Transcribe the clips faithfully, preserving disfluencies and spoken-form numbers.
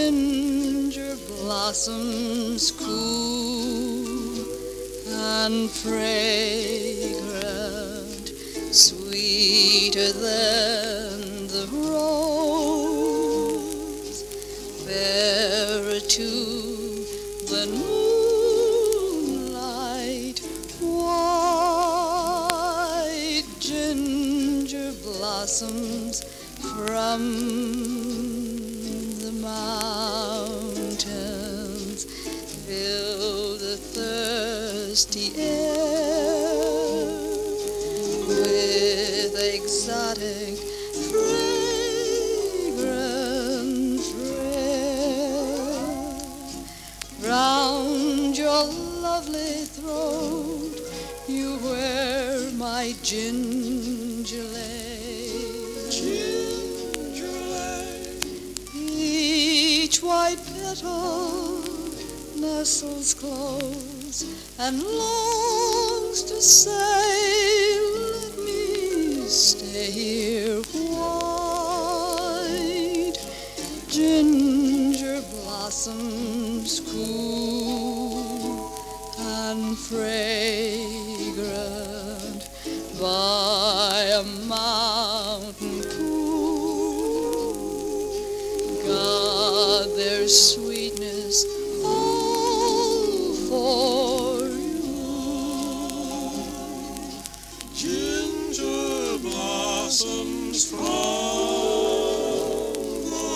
ginger blossoms cool and fragrant, sweeter than the rose, fairer too than moonlight, white ginger blossoms from the mountains fill the thirsty air with exotic fragrant thrill. Round your lovely throat you wear my ginger lace. Ginger lace. Each white petal nestles close and longs to say, let me stay here. White ginger blossoms cool and fragrant by a mountain pool, got their sweetness all for you. Ginger blossoms from the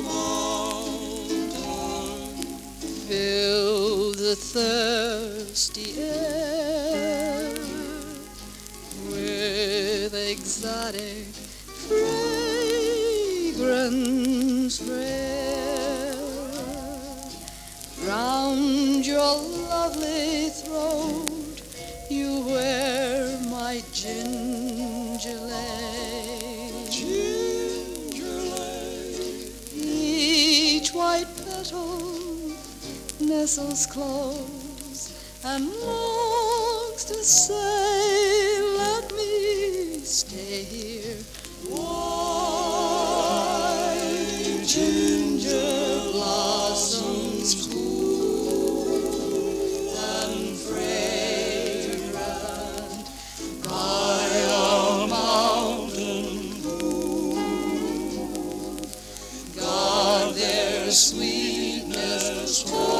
mountain Fill the thirsty air with exotic fragrance rare. Round your lovely throat you wear my ginger lace. Ginger lace. Each white petal nestles close and longs to say, let me stay here. White ginger blossoms cool and fragrant by a mountain pool, got their sweetness.